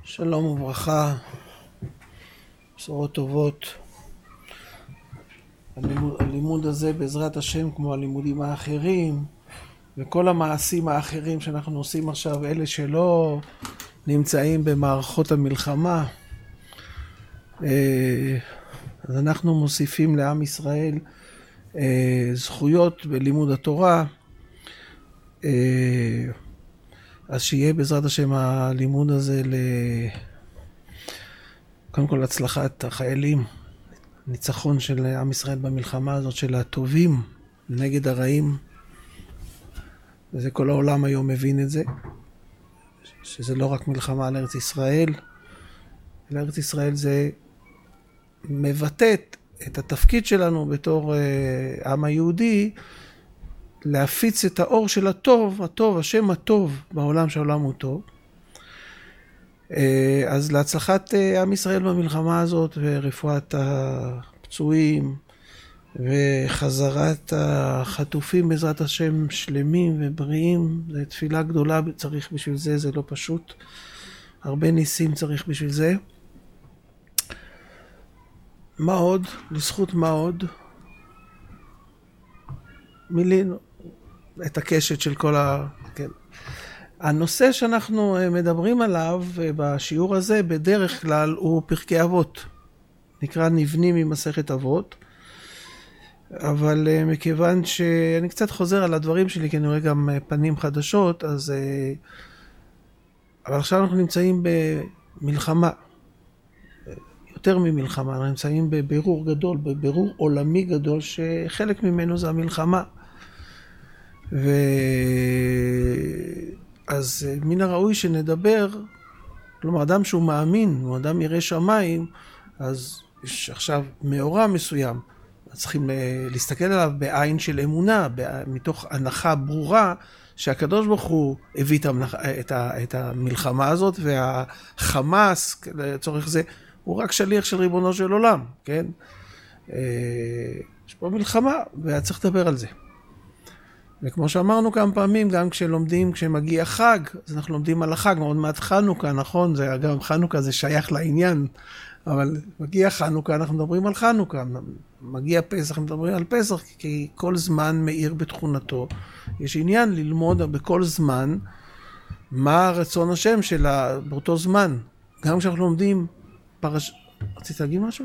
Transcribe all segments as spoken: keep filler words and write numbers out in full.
שלום וברכה, בשורות טובות. הלימוד, הלימוד הזה בעזרת השם, כמו הלימודים האחרים וכל המעשים האחרים שאנחנו עושים עכשיו, אלה שלא נמצאים במערכות המלחמה, אז אנחנו מוסיפים לעם ישראל זכויות בלימוד התורה. אז שיהיה בעזרת השם הלימוד הזה ל... קודם כל הצלחת החיילים, ניצחון של עם ישראל במלחמה הזאת של הטובים נגד הרעים. וזה כל העולם היום מבין את זה, שזה לא רק מלחמה על ארץ ישראל, אלא ארץ ישראל זה מבטאת את התפקיד שלנו בתור העם היהודי, להפיץ את האור של הטוב, הטוב, השם הטוב בעולם, שהעולם הוא טוב. אז להצלחת עם ישראל במלחמה הזאת ורפואת הפצועים וחזרת החטופים בעזרת השם שלמים ובריאים, זו תפילה גדולה, צריך בשביל זה, זה לא פשוט. הרבה ניסים צריך בשביל זה. מה עוד? לזכות מה עוד? מילים, את הקשת של כל ה... כן. הנושא שאנחנו מדברים עליו בשיעור הזה בדרך כלל הוא פרקי אבות. נקרא נבנים ממסכת אבות. אבל מכיוון שאני קצת חוזר על הדברים שלי, כי אני רואה גם פנים חדשות, אז... אבל עכשיו אנחנו נמצאים במלחמה. יותר ממלחמה, אנחנו נמצאים בבירור גדול, בבירור עולמי גדול, שחלק ממנו זה המלחמה. ואז מן הראוי שנדבר, כלומר אדם שהוא מאמין, הוא אדם ירא שמיים, אז יש עכשיו מאורע מסוים, צריכים להסתכל עליו בעין של אמונה, מתוך הנחה ברורה, שהקדוש ברוך הוא הביא את המלחמה הזאת, והחמאס לצורך זה, הוא רק שליח של ריבונו של עולם, כן? יש פה מלחמה, וצריך לדבר על זה. וכמו שאמרנו כמה פעמים, גם כשלומדים, כשמגיע חג, אז אנחנו לומדים על החג, מאוד מעט חנוכה, נכון? זה, גם חנוכה זה שייך לעניין, אבל מגיע חנוכה, אנחנו מדברים על חנוכה, מגיע פסח, מדברים על פסח, כי כל זמן מאיר בתכונתו. יש עניין ללמוד בכל זמן, מה רצון השם שלה באותו זמן. גם כשאנחנו לומדים פרש... רצית להגיד משהו?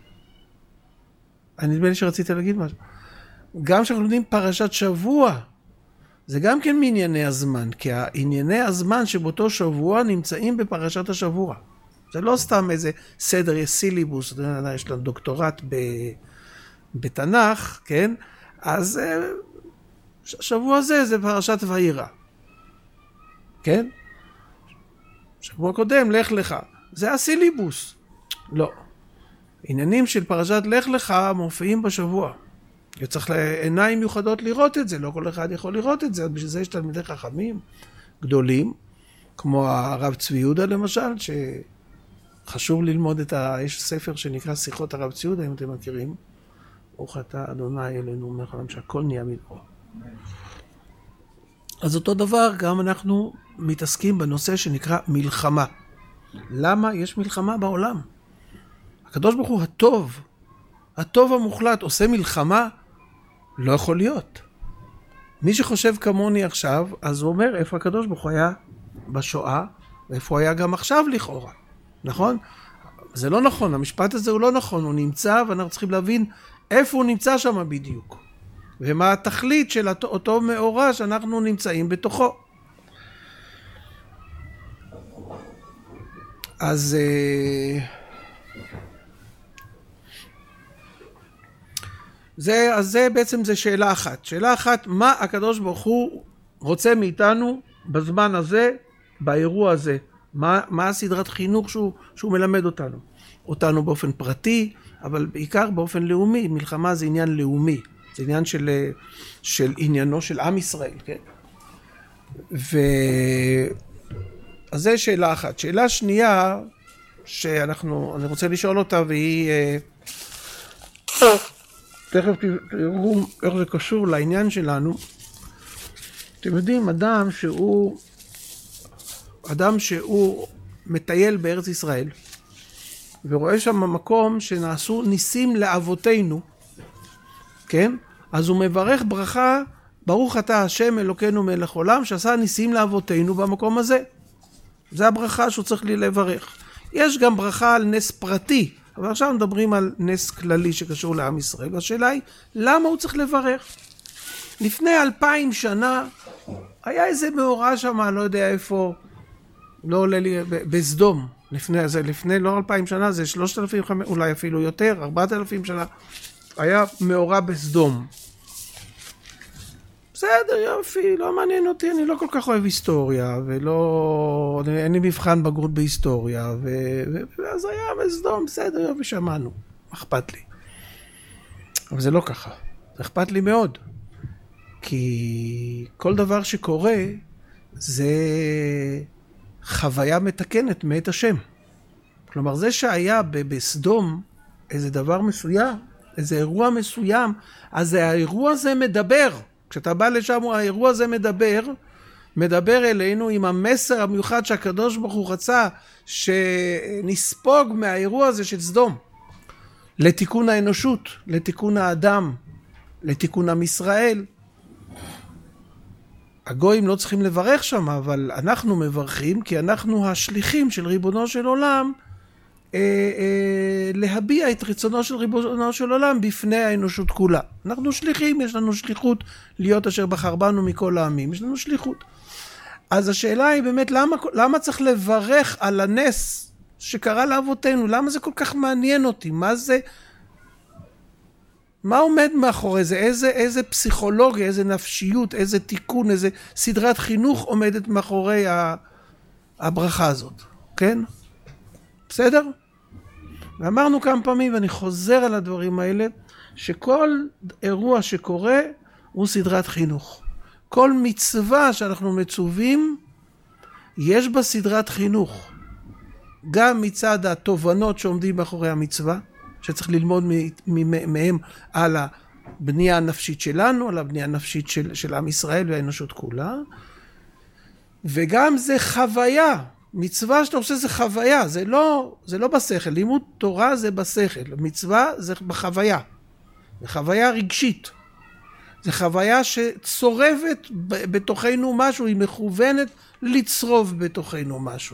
אני נדמה לי שרצית להגיד משהו. גם כשאנחנו לומדים פרשת שבוע, זה גם כן מענייני הזמן, כי הענייני הזמן שבאותו שבוע נמצאים בפרשת השבוע. זה לא סתם איזה סדר, יש סיליבוס, יש לנו דוקטורט ב... בתנ"ך, כן? אז השבוע הזה זה פרשת וירא. כן? שבוע קודם, לך לך. זה הסיליבוס. לא. עניינים של פרשת לך לך מופיעים בשבוע. צריך לעיניים מיוחדות לראות את זה, לא כל אחד יכול לראות את זה, בשביל זה יש תלמידי חכמים גדולים, כמו הרב צבי יהודה למשל, שחשוב ללמוד את ה... יש ספר שנקרא שיחות הרב צבי יהודה, אם אתם מכירים, ברוך אתה אדוני אלינו מלך העולם שהכל נהיה מדברו. אז אותו דבר גם אנחנו מתעסקים בנושא שנקרא מלחמה. למה יש מלחמה בעולם? הקדוש ברוך הוא הטוב, הטוב המוחלט עושה מלחמה? לא יכול להיות. מי שחושב כמוני עכשיו, אז הוא אומר איפה הקדוש ברוך הוא היה בשואה, ואיפה הוא היה גם עכשיו לכאורה. נכון? זה לא נכון, המשפט הזה הוא לא נכון, הוא נמצא ואנחנו צריכים להבין איפה הוא נמצא שם בדיוק. ומה התכלית של אותו, אותו מאורע שאנחנו נמצאים בתוכו. אז... זה, אז זה בעצם זה שאלה אחת. שאלה אחת, מה הקדוש ברוך הוא רוצה מאיתנו בזמן הזה, באירוע הזה? מה, מה הסדרת חינוך שהוא, שהוא מלמד אותנו? אותנו באופן פרטי, אבל בעיקר באופן לאומי. מלחמה זה עניין לאומי. זה עניין של, של עניינו של עם ישראל, כן? ו... אז זה שאלה אחת. שאלה שנייה, שאנחנו, אני רוצה לשאול אותה, והיא... תכף תראו איך זה קשור לעניין שלנו. אתם יודעים, אדם שהוא, אדם שהוא מטייל בארץ ישראל, ורואה שם מקום שנעשו ניסים לאבותינו, כן? אז הוא מברך ברכה, ברוך אתה השם אלוקינו מלך עולם, שעשה ניסים לאבותינו במקום הזה. זה הברכה שהוא צריך לי לברך. יש גם ברכה על נס פרטי, אבל עכשיו מדברים על נס כללי שקשור לעם ישראל. והשאלה היא, למה הוא צריך לברך? לפני אלפיים שנה, היה איזה מאורע שם, לא יודע איפה, לא עולה לי, בסדום. לפני, זה לפני, לא אלפיים שנה, זה שלושת אלפים, אולי אפילו יותר, ארבעת אלפים שנה. היה מאורע בסדום. בסדר, יופי, לא מעניין אותי, אני לא כל כך אוהב היסטוריה, ולא, אין לי מבחן בגרות בהיסטוריה, ו... ואז היה בסדום, בסדר, יופי, שמענו, אכפת לי. אבל זה לא ככה, זה אכפת לי מאוד, כי כל דבר שקורה, זה חוויה מתקנת מאת השם. כלומר, זה שהיה בסדום איזה דבר מסוים, איזה אירוע מסוים, אז האירוע הזה מדבר. כשאתה בא לשם, האירוע הזה מדבר, מדבר אלינו עם המסר המיוחד שהקדוש ברוך הוא רצה שנספוג מהאירוע הזה של סדום. לתיקון האנושות, לתיקון האדם, לתיקון עם ישראל. הגויים לא צריכים לברך שם, אבל אנחנו מברכים, כי אנחנו השליחים של ריבונו של עולם, אה, אה, להביע את רצונו של ריבונו של עולם בפני האנושות כולה. אנחנו שליחים, יש לנו שליחות להיות אשר בחר בנו מכל העמים, יש לנו שליחות. אז השאלה היא באמת, למה, למה צריך לברך על הנס שקרה לאבותינו? למה זה כל כך מעניין אותי? מה זה, מה עומד מאחורי זה? איזה, איזה פסיכולוגיה, איזה נפשיות, איזה תיקון, איזה סדרת חינוך עומדת מאחורי הברכה הזאת, כן? בסדר? ואמרנו כמה פעמים, ואני חוזר על הדברים האלה, שכל אירוע שקורה הוא סדרת חינוך. כל מצווה שאנחנו מצווים, יש בה סדרת חינוך. גם מצד התובנות שעומדים מאחורי המצווה, שצריך ללמוד מהם על הבנייה הנפשית שלנו, על הבנייה הנפשית של, של עם ישראל והאנושות כולה, וגם זה חוויה. מצווה שאתה עושה זה חוויה, זה לא, זה לא בשכל. לימוד תורה זה בשכל, מצווה זה בחוויה. זה חוויה רגשית. זה חוויה שצורבת בתוכנו משהו, היא מכוונת לצרוב בתוכנו משהו.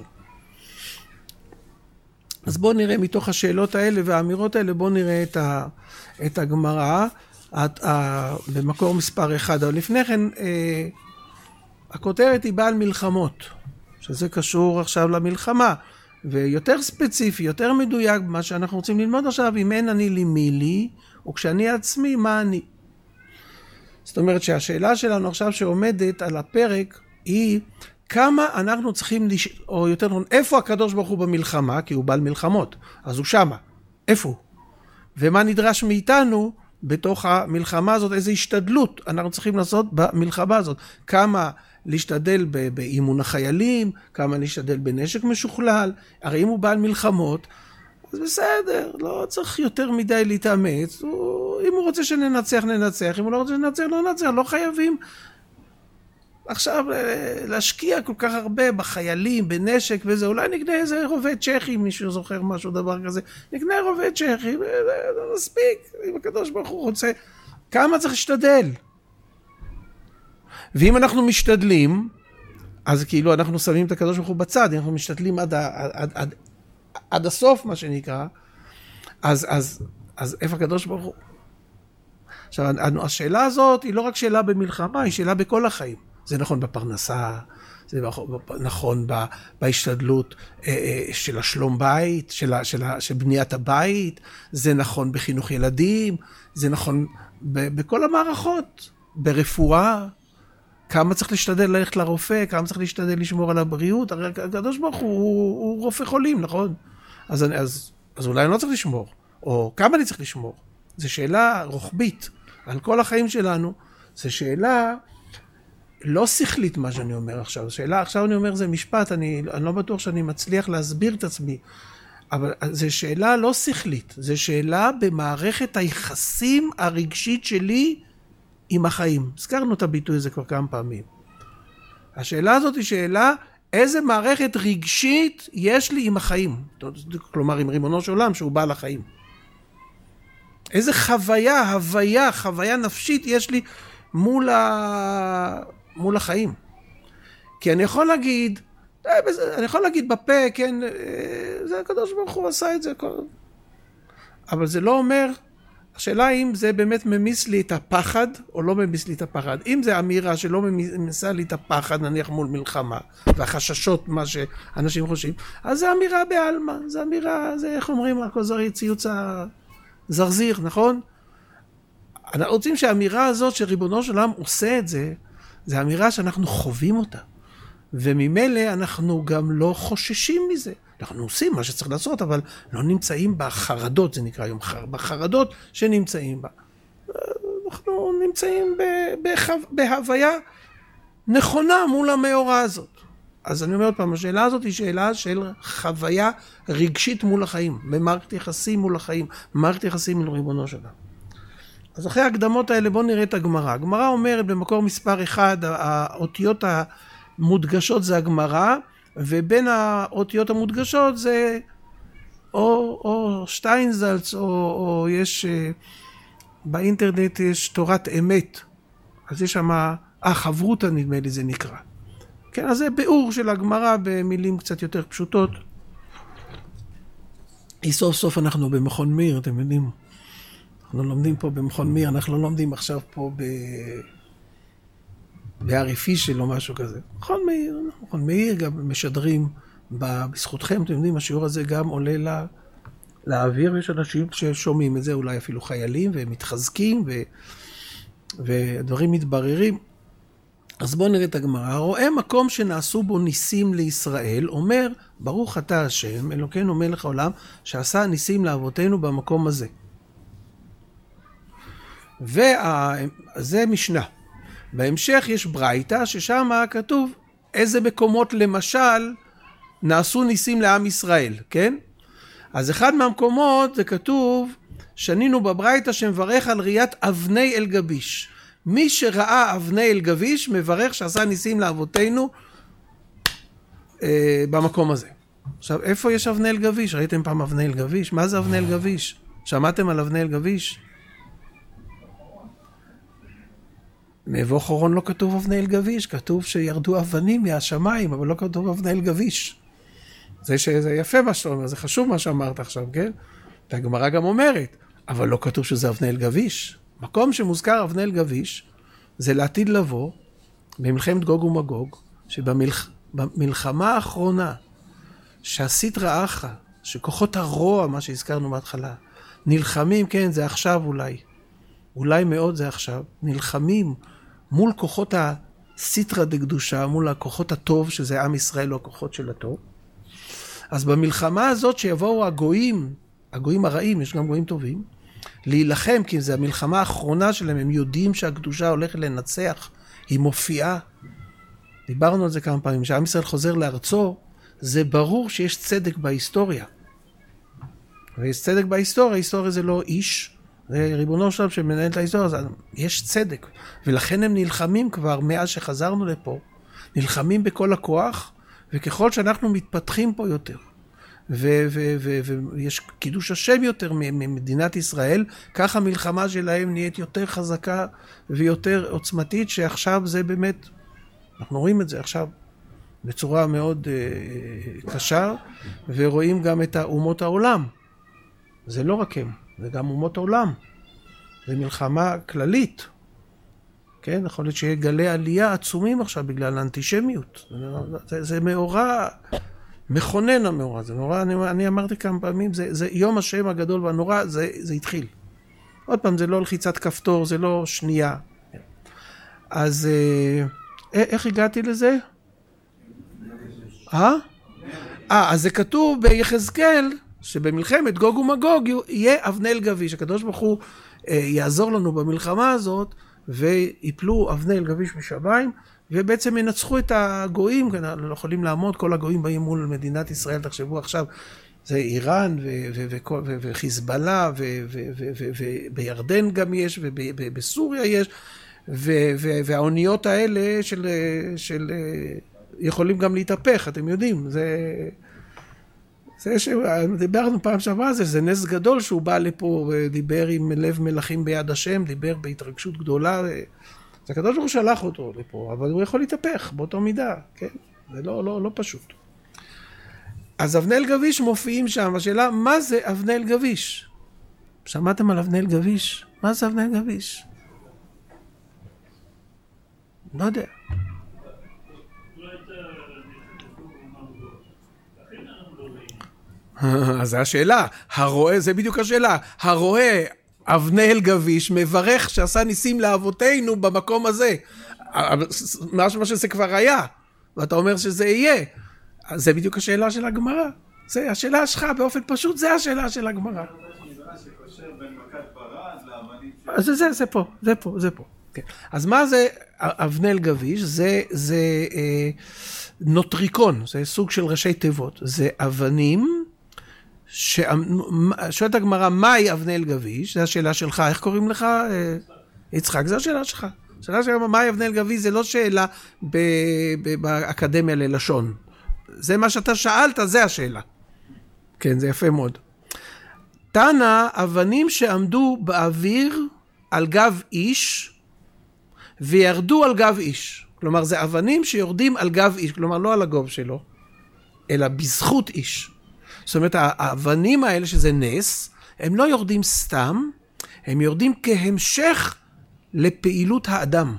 אז בואו נראה מתוך השאלות האלה והאמירות האלה, בואו נראה את, ה, את הגמרא את, ה, במקור מספר אחד. אבל לפני כן, אה, הכותרת היא בעל מלחמות. שזה קשור עכשיו למלחמה, ויותר ספציפי, יותר מדויק, מה שאנחנו רוצים ללמוד עכשיו, אם אין אני לי מי לי, וכשאני עצמי, מה אני? זאת אומרת שהשאלה שלנו עכשיו שעומדת על הפרק, היא כמה אנחנו צריכים, לש... או יותר נכון, איפה הקדוש ברוך הוא במלחמה, כי הוא בעל מלחמות, אז הוא שמה, איפה הוא? ומה נדרש מאיתנו בתוך המלחמה הזאת, איזו השתדלות אנחנו צריכים לעשות במלחמה הזאת, כמה להשתדל באימון החיילים, כמה להשתדל בנשק משוכלל, הרי אם הוא בעל מלחמות, אז בסדר, לא צריך יותר מדי להתאמץ, הוא, אם הוא רוצה שננצח, ננצח, אם הוא לא רוצה שננצח, לא ננצח, לא חייבים עכשיו להשקיע כל כך הרבה בחיילים, בנשק וזה, אולי נקנה איזה רובה צ'כי, מישהו זוכר משהו, דבר כזה, נקנה רובה צ'כי, זה מספיק, אם הקדוש ברוך הוא רוצה, כמה צריך להשתדל? ואם אנחנו משתדלים, אז כאילו אנחנו שמים את הקדוש ברוך הוא בצד, אנחנו משתדלים עד, עד, עד, עד הסוף, מה שנקרא, אז, אז, אז איפה הקדוש ברוך הוא? עכשיו, השאלה הזאת היא לא רק שאלה במלחמה, היא שאלה בכל החיים. זה נכון בפרנסה, זה נכון בהשתדלות של השלום בית, של, של, של בניית הבית, זה נכון בחינוך ילדים, זה נכון בכל המערכות, ברפואה, כמה צריך להשתדל ללכת לרופא, כמה צריך להשתדל לשמור על הבריאות, הרי הקדוש ברוך הוא, הוא, הוא רופא חולים, נכון? אז, אז, אז אולי אני לא צריך לשמור, או כמה אני צריך לשמור? זו שאלה רוחבית על כל החיים שלנו, זו שאלה לא שכלית מה שאני אומר עכשיו, שאלה, עכשיו אני אומר זה משפט, אני, אני לא בטוח שאני מצליח להסביר את עצמי, אבל זו שאלה לא שכלית, זו שאלה במערכת היחסים הרגשית שלי עם החיים. הזכרנו את הביטוי הזה כבר כמה פעמים. השאלה הזאת היא שאלה, איזה מערכת רגשית יש לי עם החיים. כלומר, עם ריבונו של עולם שהוא בא לחיים. איזה חוויה, הוויה, חוויה נפשית יש לי מול, ה... מול החיים. כי אני יכול להגיד, אני יכול להגיד בפה, כן, זה הקדוש ברוך הוא עשה את זה. אבל זה לא אומר, השאלה אם זה באמת ממיס לי את הפחד, או לא ממיס לי את הפחד. אם זה אמירה שלא ממיסה לי את הפחד, נניח מול מלחמה, והחששות, מה שאנשים חושבים, אז זה אמירה בעלמא, זה אמירה, זה איך אומרים, הכוזרי ציוץ הזרזיר, נכון? אנחנו רוצים שהאמירה הזאת שריבונו של עולם עושה את זה, זה אמירה שאנחנו חווים אותה. וממילא אנחנו גם לא חוששים מזה. אנחנו עושים מה שצריך לעשות, אבל לא נמצאים בחרדות, זה נקרא היום, בחרדות שנמצאים בה. אנחנו נמצאים בהוויה נכונה מול המאורע הזאת. אז אני אומר עוד פעם, השאלה הזאת היא שאלה של חוויה רגשית מול החיים, במערכת יחסים מול החיים, מערכת יחסים מול ריבונו שלה. אז אחרי ההקדמות האלה בואו נראה את הגמרא. הגמרא אומרת במקור מספר אחד, האותיות המודגשות זה הגמרא, ובין האותיות המודגשות זה או, או שטיינזלץ, או, או יש, באינטרנט יש תורת אמת. אז יש שם, אה, חברותה נדמה לי זה נקרא. כן, אז זה ביאור של הגמרא במילים קצת יותר פשוטות. סוף סוף אנחנו במכון מאיר, אתם יודעים. אנחנו לומדים פה במכון מאיר, אנחנו לא לומדים עכשיו פה ב... בהרי פישל או משהו כזה. מכון מאיר, מכון מאיר גם משדרים בזכותכם, אתם יודעים, השיעור הזה גם עולה לה, לאוויר, יש אנשים ששומעים את זה, אולי אפילו חיילים, והם מתחזקים, ו... ודברים מתבררים. אז בואו נראה את הגמרא. רואה מקום שנעשו בו ניסים לישראל, אומר, ברוך אתה השם, אלוקינו מלך העולם, שעשה ניסים לאבותינו במקום הזה. וזה משנה. בהמשך יש ברייתא, ששם כתוב איזה מקומות למשל נעשו ניסים לעם ישראל, כן? אז אחד מהמקומות זה כתוב, שנינו בברייתא שמברך על ראיית אבני אל גביש. מי שראה אבני אל גביש מברך שעשה ניסים לאבותינו אה, במקום הזה. עכשיו, איפה יש אבני אל גביש? ראיתם פעם אבני אל גביש? מה זה אבני אל גביש? שמעתם על אבני אל גביש? מבוא חורון לא כתוב אבני אל גביש, כתוב שירדו אבנים מהשמיים, אבל לא כתוב אבני אל גביש. זה שזה יפה מה שאתה אומר, זה חשוב מה שאמרת עכשיו, כן? הגמרא גם אומרת, אבל לא כתוב שזה אבני אל גביש. מקום שמוזכר אבני אל גביש, זה לעתיד לבוא, במלחמת גוג ומגוג, שבמלחמה האחרונה, שהסטרא אחרא, שכוחות הרוע, מה שהזכרנו בהתחלה, נלחמים, כן, זה עכשיו אולי, אולי מאוד זה עכשיו, נלחמים מול כוחות הסטרא דקדושה, מול הכוחות הטוב, שזה עם ישראל או הכוחות של הטוב. אז במלחמה הזאת שיבואו הגויים, הגויים הרעים, יש גם גויים טובים, להילחם, כי זה המלחמה האחרונה שלהם, הם יודעים שהקדושה הולכת לנצח, היא מופיעה. דיברנו על זה כמה פעמים, כשעם ישראל חוזר לארצו, זה ברור שיש צדק בהיסטוריה. ויש צדק בהיסטוריה, היסטוריה זה לא איש, זה ריבונו שלם שמנהל את ההיסטוריה, אז יש צדק. ולכן הם נלחמים כבר מאז שחזרנו לפה, נלחמים בכל הכוח, וככל שאנחנו מתפתחים פה יותר, ויש קידוש השם יותר ממדינת ישראל, כך המלחמה שלהם נהיית יותר חזקה ויותר עוצמתית, שעכשיו זה באמת, אנחנו רואים את זה עכשיו בצורה מאוד uh, קשה, ורואים גם את אומות העולם. זה לא רק הם, זה גם אומות העולם. זה מלחמה כללית. כן, יכול להיות שיהיה גלי עלייה עצומים עכשיו בגלל האנטישמיות. זה, זה מאורע מכונן המאורע. זה מאורע, אני, אני אמרתי כמה פעמים, זה, זה יום השם הגדול והנורא, זה, זה התחיל. עוד פעם, זה לא לחיצת כפתור, זה לא שנייה. אז איך הגעתי לזה? אה? אה, אז זה כתוב ביחזקאל, שבמלחמת גוג ומגוג יהיה אבני אל גביש. הקדוש ברוך הוא יעזור לנו במלחמה הזאת, ויפלו אבני אל גביש משמיים, ובעצם ינצחו את הגויים, כי אנחנו לא יכולים לעמוד, כל הגויים באים מול מדינת ישראל, תחשבו עכשיו, זה איראן וחיזבאללה, ובירדן גם יש, ובסוריה יש, והאוניות האלה של, של יכולים גם להתהפך, אתם יודעים, זה... זה שדיברנו פעם שעברה, זה, זה נס גדול שהוא בא לפה ודיבר עם לב מלכים ביד השם, דיבר בהתרגשות גדולה, זה הקדוש ברוך הוא שלח אותו לפה, אבל הוא יכול להתהפך באותו מידה, כן? זה לא, לא, לא פשוט. אז אבנאל גביש מופיעים שם, השאלה, מה זה אבנאל גביש? שמעתם על אבנאל גביש? מה זה אבנאל גביש? לא יודע. אז זה השאלה, הרואה, זה בדיוק השאלה, הרואה אבנאל גביש מברך שעשה ניסים לאבותינו במקום הזה, משהו שזה כבר היה, ואתה אומר שזה יהיה, זה בדיוק השאלה של הגמרא, זה השאלה שלך באופן פשוט, זה השאלה של הגמרא. אז זה, זה פה, זה פה, זה פה. אז מה זה אבנאל גביש? זה, זה נוטריקון, זה סוג של ראשי תיבות, זה אבנים, שואלת הגמרא, מהי אבנאל גביש? זו השאלה שלך, איך קוראים לך? יצחק, זו השאלה שלך. השאלה שלך, מהי אבנאל גביש? זה לא שאלה באקדמיה ללשון. זה מה שאתה שאלת, זה השאלה. כן, זה יפה מאוד. תנא, אבנים שעמדו באוויר על גב איש, וירדו על גב איש. כלומר, זה אבנים שיורדים על גב איש, כלומר, לא על הגוב שלו, אלא בזכות איש. זאת אומרת, האבנים האלה שזה נס, הם לא יורדים סתם, הם יורדים כהמשך לפעילות האדם.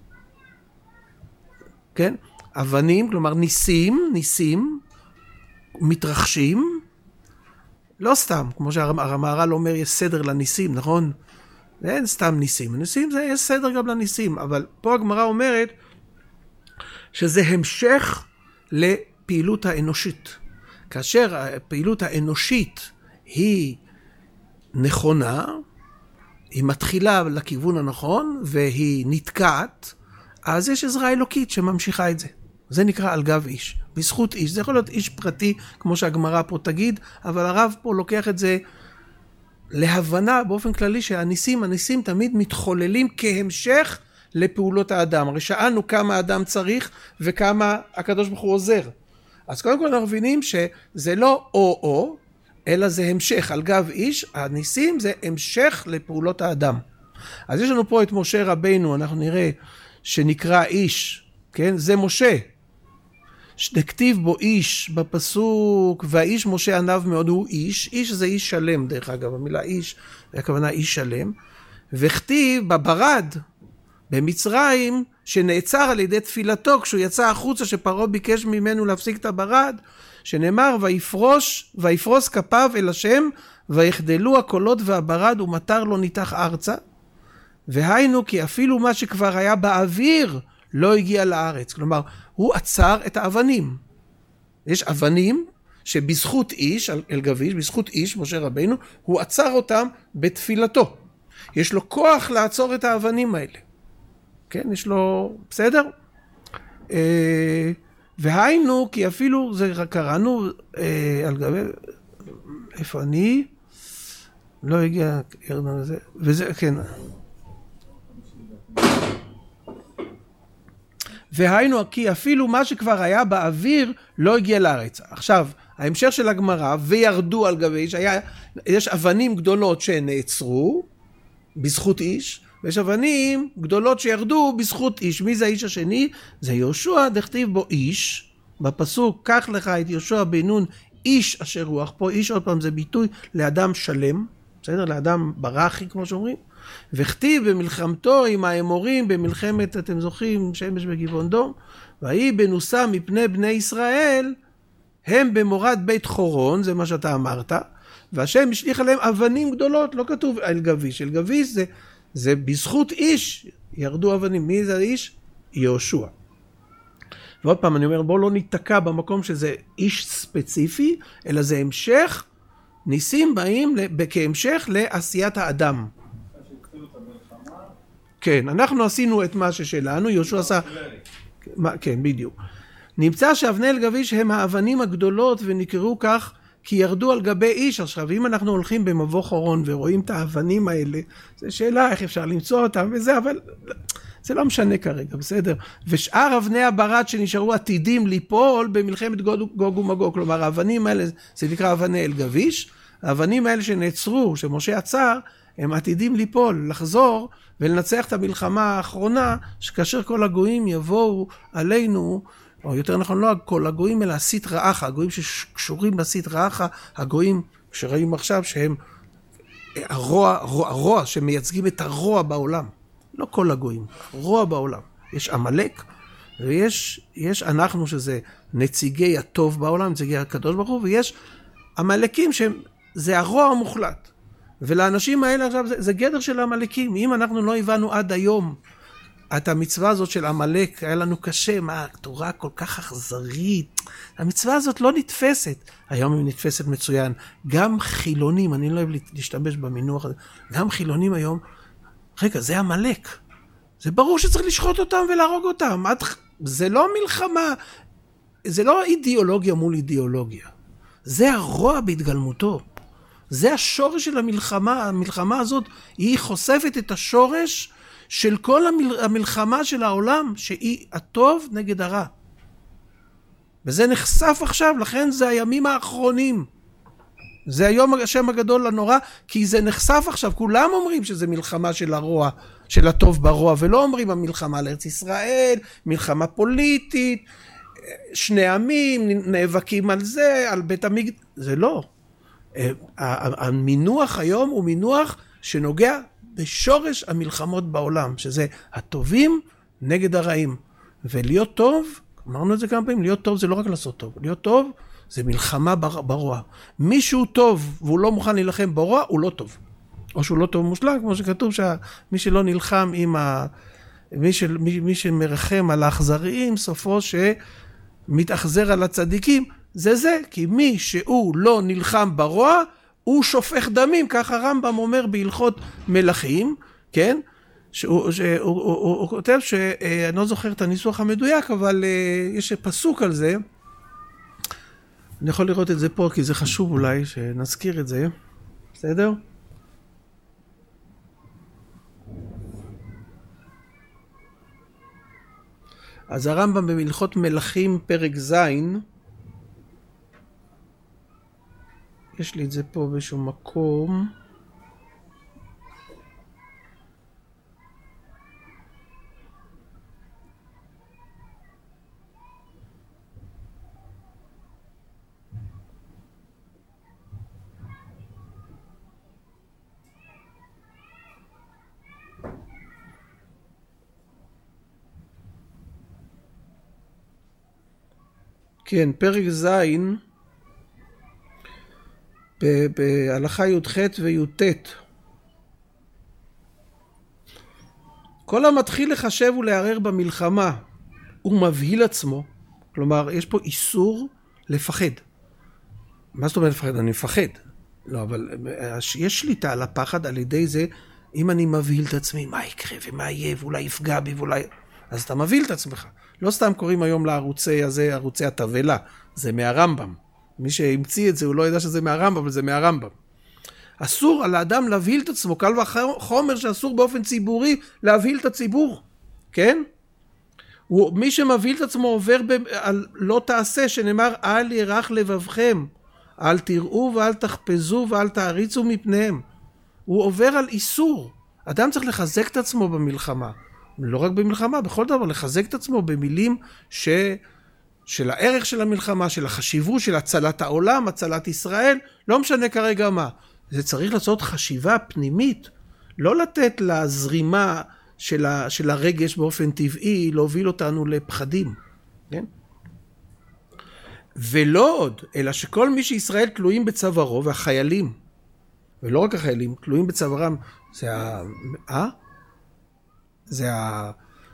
כן? אבנים, כלומר ניסים, ניסים, מתרחשים, לא סתם, כמו שהמהר"ל אומר, יש סדר לניסים, נכון? אין סתם ניסים. הניסים זה יש סדר גם לניסים, אבל פה הגמרא אומרת שזה המשך לפעילות האנושית. כאשר הפעילות האנושית היא נכונה, היא מתחילה לכיוון הנכון, והיא נתקעת, אז יש עזרה אלוקית שממשיכה את זה. זה נקרא על גב איש, בזכות איש. זה יכול להיות איש פרטי, כמו שהגמרא פה תגיד, אבל הרב פה לוקח את זה להבנה באופן כללי שהניסים, הניסים תמיד מתחוללים כהמשך לפעולות האדם. הרי שאלנו כמה האדם צריך וכמה הקדוש ברוך הוא עוזר. אז קודם כל אנחנו מבינים שזה לא או-או, אלא זה המשך על גב איש. הניסים זה המשך לפעולות האדם. אז יש לנו פה את משה רבינו, אנחנו נראה שנקרא איש, כן? זה משה. שכתיב בו איש בפסוק, והאיש משה עניו מאוד, הוא איש. איש זה איש שלם, דרך אגב, המילה איש, הכוונה איש שלם. וכתיב בברד, במצרים, שנעצר על ידי תפילתו, כשהוא יצא החוצה שפרעה ביקש ממנו להפסיק את הברד, שנאמר, ויפרוש, ויפרוס כפיו אל השם, ויחדלו הקולות והברד, ומטר לא ניתח ארצה. והיינו, כי אפילו מה שכבר היה באוויר, לא הגיע לארץ. כלומר, הוא עצר את האבנים. יש אבנים שבזכות איש, אל גביש, בזכות איש, משה רבינו, הוא עצר אותם בתפילתו. יש לו כוח לעצור את האבנים האלה. כן, יש לו, בסדר? והיינו, כי אפילו, זה קראנו, על גבי, איפה אני? לא הגיע, וזה, כן. והיינו, כי אפילו מה שכבר היה באוויר לא הגיע לארץ. עכשיו, ההמשך של הגמרא, וירדו על גבי איש, היה, יש אבנים גדולות שנעצרו, בזכות איש, ויש אבנים גדולות שירדו בזכות איש. מי זה האיש השני? זה יהושע, דכתיב בו איש, בפסוק, קח לך את יהושע בן נון, איש אשר רוח. פה איש, עוד פעם, זה ביטוי לאדם שלם, בסדר? לאדם ברכי, כמו שאומרים. וכתיב במלחמתו עם האמורים, במלחמת, אתם זוכרים, שמש בגבעון דום, והיא בנוסה מפני בני ישראל, הם במורד בית חורון, זה מה שאתה אמרת, והשם השליך עליהם אבנים גדולות, לא כתוב אל גביש, אל גביש זה, זה בזכות איש, ירדו אבנים. מי זה האיש? יהושע. ועוד פעם אני אומר, בואו לא ניתקע במקום שזה איש ספציפי, אלא זה המשך, ניסים באים כהמשך לעשיית האדם. כן, אנחנו עשינו את מה ששלנו, יהושע עשה, כן, בדיוק. נמצא שאבנאל גביש הם האבנים הגדולות ונקראו כך, כי ירדו על גבי איש. עכשיו, אם אנחנו הולכים במבוא חורון ורואים את האבנים האלה, זו שאלה איך אפשר למצוא אותם וזה, אבל זה לא משנה כרגע, בסדר? ושאר אבני הברד שנשארו עתידים ליפול במלחמת גוג ומגוג, כלומר האבנים האלה, זה נקרא אבני אל גביש, האבנים האלה שנעצרו, שמשה עצר, הם עתידים ליפול, לחזור ולנצח את המלחמה האחרונה, שכאשר כל הגויים יבואו עלינו, או יותר נכון לא כל הגויים, אלא הסטרא אחרא, הגויים שקשורים לסטרא אחרא, הגויים שראים עכשיו שהם הרוע, הרוע, הרוע, שמייצגים את הרוע בעולם. לא כל הגויים, רוע בעולם. יש עמלק, ויש יש אנחנו שזה נציגי הטוב בעולם, נציגי הקדוש ברוך הוא, ויש עמלקים שזה הרוע המוחלט. ולאנשים האלה עכשיו, זה, זה גדר של עמלקים. אם אנחנו לא הבנו עד היום את המצווה הזאת של עמלק, היה לנו קשה, מה, התורה כל כך אכזרית. המצווה הזאת לא נתפסת. היום היא נתפסת מצוין. גם חילונים, אני לא אוהב להשתמש במינוח הזה, גם חילונים היום, רגע, זה עמלק. זה ברור שצריך לשחוט אותם ולהרוג אותם. זה לא מלחמה, זה לא אידיאולוגיה מול אידיאולוגיה. זה הרוע בהתגלמותו. זה השורש של המלחמה. המלחמה הזאת היא חושפת את השורש של כל המלחמה של העולם, שהיא הטוב נגד הרע. וזה נחשף עכשיו, לכן זה הימים האחרונים. זה היום השם הגדול לנורא, כי זה נחשף עכשיו. כולם אומרים שזה מלחמה של הרוע, של הטוב ברוע, ולא אומרים המלחמה לארץ ישראל, מלחמה פוליטית, שני עמים נאבקים על זה, על בית המקדש. זה לא. המינוח היום הוא מינוח שנוגע בשורש המלחמות בעולם, שזה הטובים נגד הרעים. ולהיות טוב, אמרנו את זה כמה פעמים, להיות טוב זה לא רק לעשות טוב. להיות טוב זה מלחמה ברוע. מישהו טוב והוא לא מוכן להילחם ברוע, הוא לא טוב. או שהוא לא טוב מושלם, כמו שכתוב שמי שלא נלחם עם ה... מי, של... מי, מי שמרחם על האכזריים, סופו שמתאכזר על הצדיקים, זה זה, כי מי שהוא לא נלחם ברוע, הוא שופך דמים, ככה הרמב"ם אומר בהלכות מלכים, כן? שהוא, שהוא, הוא, הוא, הוא כותב שאני לא זוכר את הניסוח המדויק, אבל יש פסוק על זה, אני יכול לראות את זה פה, כי זה חשוב אולי שנזכיר את זה, בסדר? אז הרמב"ם במלכות מלכים פרק ז', יש לי את זה פה באיזשהו מקום. כן, פרק ז' בהלכה י"ח וי"ט. כל המתחיל לחשב ולערער במלחמה, הוא מבהיל עצמו. כלומר, יש פה איסור לפחד. מה זאת אומרת לפחד? אני מפחד. לא, אבל יש שליטה על הפחד על ידי זה, אם אני מבהיל את עצמי, מה יקרה ומה יהיה, ואולי יפגע בי, ואולי... אז אתה מבהיל את עצמך. לא סתם קוראים היום לערוצי הזה, ערוצי התבלה. זה מהרמב"ם. מי שהמציא את זה, הוא לא ידע שזה מהרמב"ם, אבל זה מהרמב"ם. אסור על האדם להבהיל את עצמו, קל וחומר שאסור באופן ציבורי להבהיל את הציבור. כן? הוא, מי שמבהיל את עצמו עובר ב, על לא תעשה, שנאמר, אל ירח לבבכם, אל תראו ואל תחפזו ואל תעריצו מפניהם. הוא עובר על איסור. אדם צריך לחזק את עצמו במלחמה. לא רק במלחמה, בכל דבר, לחזק את עצמו במילים ש... של הערך של המלחמה, של החשיבות, של הצלת העולם, הצלת ישראל, לא משנה כרגע מה. זה צריך לעשות חשיבה פנימית, לא לתת לזרימה של, ה... של הרגש באופן טבעי, להוביל אותנו לפחדים. כן? ולא עוד, אלא שכל מי שישראל תלויים בצווארו, והחיילים, ולא רק החיילים, תלויים בצווארם, זה ה... אה? זה ה...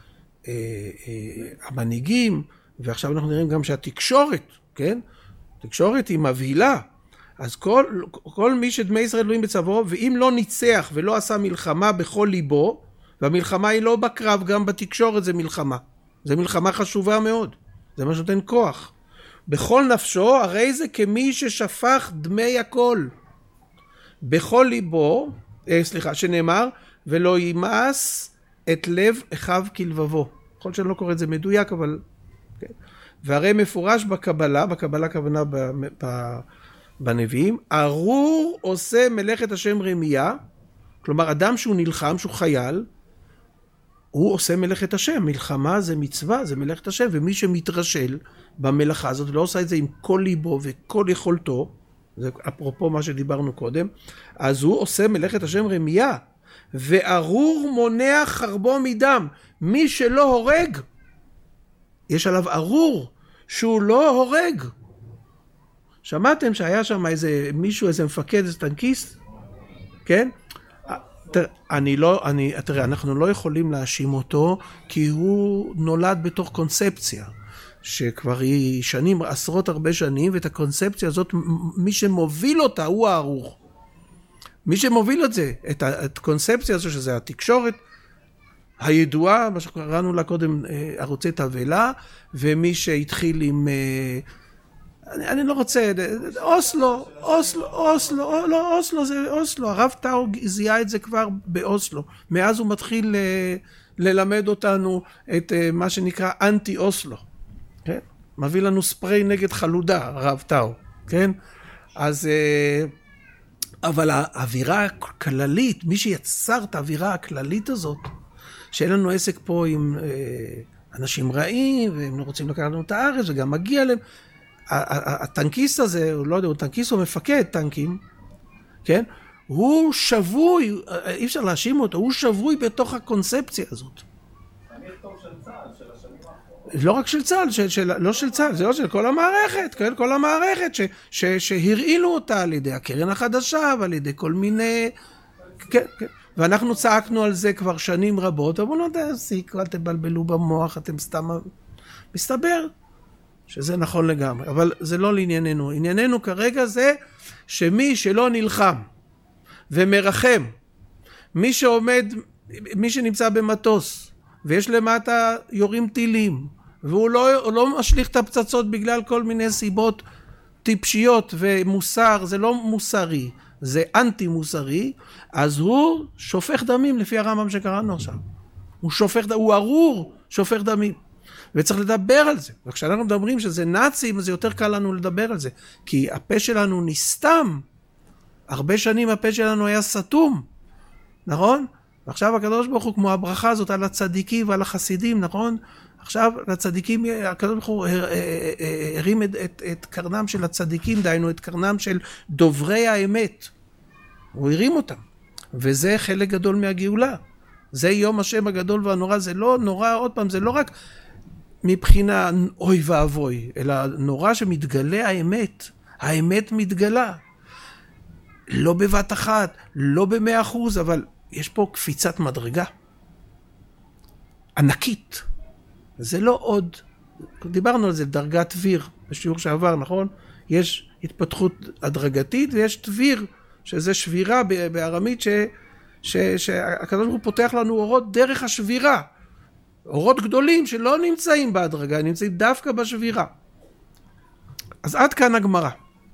המנהיגים, ועכשיו אנחנו נראים גם שהתקשורת, כן? התקשורת היא מבהילה. אז כל, כל מי שדמי ישראל תלויים בצווארו, ואם לא ניצח ולא עשה מלחמה בכל ליבו, והמלחמה היא לא בקרב, גם בתקשורת זה מלחמה. זה מלחמה חשובה מאוד. זה מה שנותן כוח. בכל נפשו, הרי זה כמי ששפך דמי הכל. בכל ליבו, אה, סליחה, שנאמר, ולא יימאס את לב אחיו כלבבו. יכול שאני לא קורא את זה מדויק, אבל... כן. והרי מפורש בקבלה, בקבלה כוונה ב, ב, בנביאים, ארור עושה מלאכת השם רמייה, כלומר אדם שהוא נלחם, שהוא חייל, הוא עושה מלאכת השם. מלחמה זה מצווה, זה מלאכת השם, ומי שמתרשל במלאכה הזאת, לא עושה את זה עם כל ליבו וכל יכולתו, זה אפרופו מה שדיברנו קודם, אז הוא עושה מלאכת השם רמייה, וארור מונע חרבו מדם. מי שלא הורג, יש עליו ארור שהוא לא הורג. שמעתם שהיה שם איזה מישהו, איזה מפקד, איזה טנקיסט? כן? תראה, אני לא, אני, תראה, אנחנו לא יכולים להאשים אותו, כי הוא נולד בתוך קונספציה, שכבר היא שנים, עשרות הרבה שנים, ואת הקונספציה הזאת, מי שמוביל אותה הוא הארור. מי שמוביל את זה, את הקונספציה הזו, שזה התקשורת, הידועה, מה שקראנו לה קודם, ערוצי תבלה, ומי שהתחיל עם... אני, אני לא רוצה... אוסלו, אוסלו, אוסלו, לא, אוסלו זה אוסלו. הרב טאו זיהה את זה כבר באוסלו. מאז הוא מתחיל ל, ללמד אותנו את מה שנקרא אנטי אוסלו. כן? מביא לנו ספרי נגד חלודה, הרב טאו. כן? אז... אבל האווירה הכללית, מי שיצר את האווירה הכללית הזאת, שאין לנו עסק פה עם אה, אנשים רעים, והם לא רוצים לקחת לנו את הארץ, וגם מגיע להם. הטנקיסט הזה, הוא לא יודע, הוא טנקיסט או מפקד טנקים, כן? הוא שבוי, אי אפשר להאשים אותו, הוא שבוי בתוך הקונספציה הזאת. אני אכתוב של צה"ל, של השנים האחרונות. לא רק של צה"ל, של, של, לא של צה"ל, זה לא של כל המערכת, כן? כל המערכת ש, ש, שהרעילו אותה על ידי הקרן החדשה, ועל ידי כל מיני... כן, כן. ואנחנו צעקנו על זה כבר שנים רבות, אבל לא יודע, סיק, אל תבלבלו במוח, אתם סתם... מסתבר שזה נכון לגמרי, אבל זה לא לענייננו. ענייננו כרגע זה שמי שלא נלחם ומרחם, מי שעומד, מי שנמצא במטוס, ויש למטה יורים טילים, והוא לא, לא משליך את הפצצות בגלל כל מיני סיבות טיפשיות ומוסר, זה לא מוסרי, זה אנטי מוסרי, אז הוא שופך דמים לפי הרמב"ם שקראנו עכשיו. הוא שופך, הוא ארור, שופך דמים. וצריך לדבר על זה. וכשאנחנו מדברים שזה נאצים, אז זה יותר קל לנו לדבר על זה. כי הפה שלנו נסתם. הרבה שנים הפה שלנו היה סתום. נכון? ועכשיו הקדוש ברוך הוא, כמו הברכה הזאת על הצדיקים ועל החסידים, נכון? עכשיו לצדיקים, הקדוש ברוך הוא הרים את, את, את קרנם של הצדיקים, דיינו את קרנם של דוברי האמת. הוא הרים אותם. וזה חלק גדול מהגאולה. זה יום השם הגדול והנורא. זה לא נורא, עוד פעם, זה לא רק מבחינה אוי ואבוי, אלא נורא שמתגלה האמת. האמת מתגלה. לא בבת אחת, לא במאה אחוז, אבל יש פה קפיצת מדרגה. ענקית. זה לא עוד, דיברנו על זה, דרגת תביר, בשיעור שעבר, נכון? יש התפתחות הדרגתית ויש תביר, שזה שבירה בארמית, ש, ש, שהקדוש ברוך הוא פותח לנו אורות דרך השבירה. אורות גדולים שלא נמצאים בהדרגה, נמצאים דווקא בשבירה. אז עד כאן הגמרא.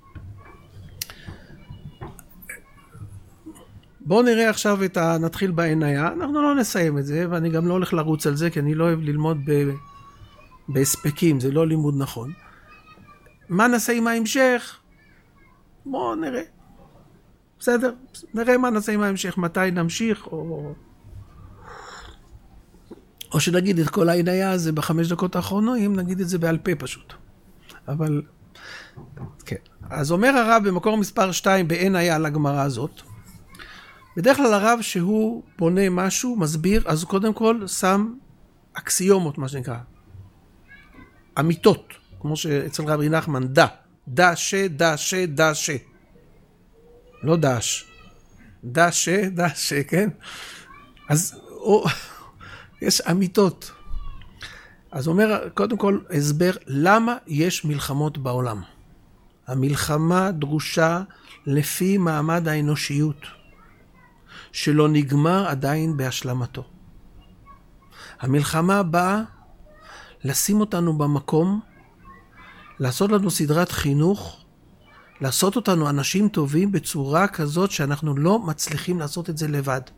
בואו נראה עכשיו את ה... נתחיל בעיניה. אנחנו לא נסיים את זה, ואני גם לא הולך לרוץ על זה, כי אני לא אוהב ללמוד ב... בהספקים, זה לא לימוד נכון. מה נעשה עם ההמשך? בואו נראה. בסדר? נראה מה נעשה עם ההמשך, מתי נמשיך, או... או שנגיד את כל העיניה הזה בחמש דקות האחרונות, אם נגיד את זה בעל פה פשוט. אבל... כן. אז אומר הרב במקור מספר שתיים בעין היה על הגמרא הזאת, בדרך כלל הרב שהוא בונה משהו, מסביר, אז הוא קודם כל שם אקסיומות, מה שנקרא. אמיתות, כמו שאצל רבי נחמן, דה. דה ש, דה ש, דה ש. לא דש. דה ש, דה ש, כן? אז הוא, יש אמיתות. אז הוא אומר, קודם כל, הסבר למה יש מלחמות בעולם. המלחמה דרושה לפי מעמד האנושיות. שלא נגמר עדיין בהשלמתו. המלחמה באה לשים אותנו במקום, לעשות לנו סדרת חינוך, לעשות אותנו אנשים טובים בצורה כזאת שאנחנו לא מצליחים לעשות את זה לבד.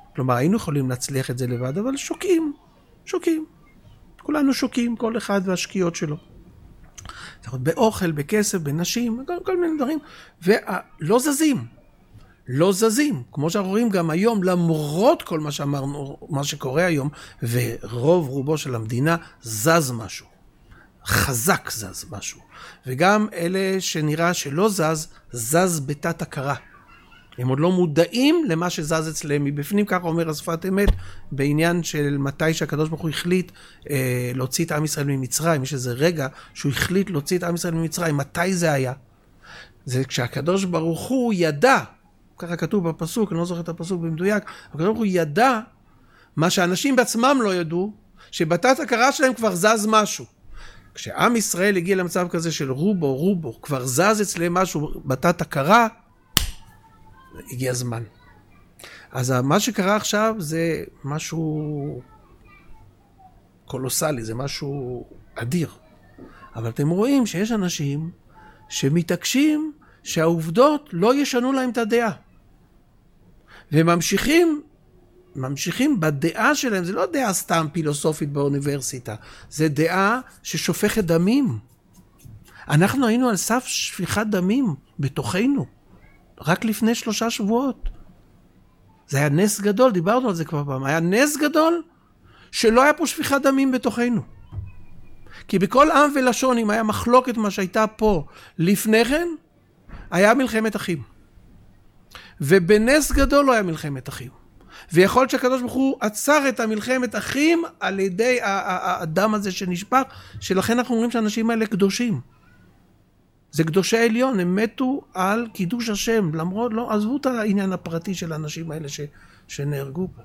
כלומר, היינו יכולים להצליח את זה לבד, אבל שוקים, שוקים. כולנו שוקים, כל אחד והשקיעות שלו. באוכל, בכסף, בנשים, כל, כל מיני דברים, ולא זזים. לא זזים. כמו שאנחנו רואים גם היום, למרות כל מה שאמרנו, מה שקורה היום, ורוב רובו של המדינה זז משהו. חזק זז משהו. וגם אלה שנראה שלא זז, זז בתת הכרה. הם עוד לא מודעים למה שזז אצלם מבפנים, כך אומר השפת אמת, בעניין של מתי שהקדוש ברוך הוא החליט אה, להוציא את עם ישראל ממצרים, יש איזה רגע שהוא החליט להוציא את עם ישראל ממצרים, מתי זה היה? זה כשהקדוש ברוך הוא ידע, ככה כתוב בפסוק, אני לא זוכר את הפסוק במדויק, הקדוש ברוך הוא ידע מה שאנשים בעצמם לא ידעו, שבתת הכרה שלהם כבר זז משהו. כשעם ישראל הגיע למצב כזה של רובו, רובו, כבר זז אצלם משהו בתת הכרה, הגיע הזמן. אז מה שקרה עכשיו זה משהו קולוסלי, זה משהו אדיר. אבל אתם רואים שיש אנשים שמתעקשים שהעובדות לא ישנו להם את הדעה. וממשיכים, ממשיכים בדעה שלהם, זה לא דעה סתם פילוסופית באוניברסיטה, זה דעה ששופכת דמים. אנחנו היינו על סף שפיכת דמים בתוכנו. רק לפני שלושה שבועות. זה היה נס גדול, דיברנו על זה כבר פעם. היה נס גדול שלא היה פה שפיכת דמים בתוכנו. כי בכל עם ולשון, אם היה מחלוקת מה שהייתה פה לפני כן, היה מלחמת אחים. ובנס גדול לא היה מלחמת אחים. ויכול להיות שהקדוש ברוך הוא עצר את המלחמת אחים על ידי האדם הזה שנשפך, שלכן אנחנו אומרים שהאנשים האלה קדושים. זה קדושי העליון, הם מתו על קידוש השם, למרות, לא, עזבו את העניין הפרטי של האנשים האלה ש, שנהרגו פה.